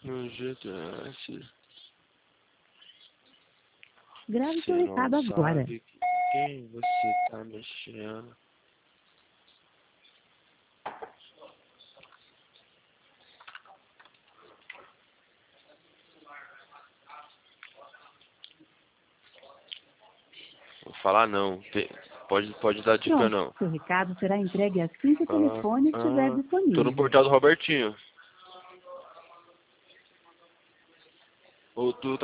No GTS. Grave seu Você recado não agora. sabe quem você tá mexendo. Vou falar não. Pode dar dica Pronto, não. seu recado será entregue assim que o telefone estiver Tô no disponível. portal do Robertinho. Ou tu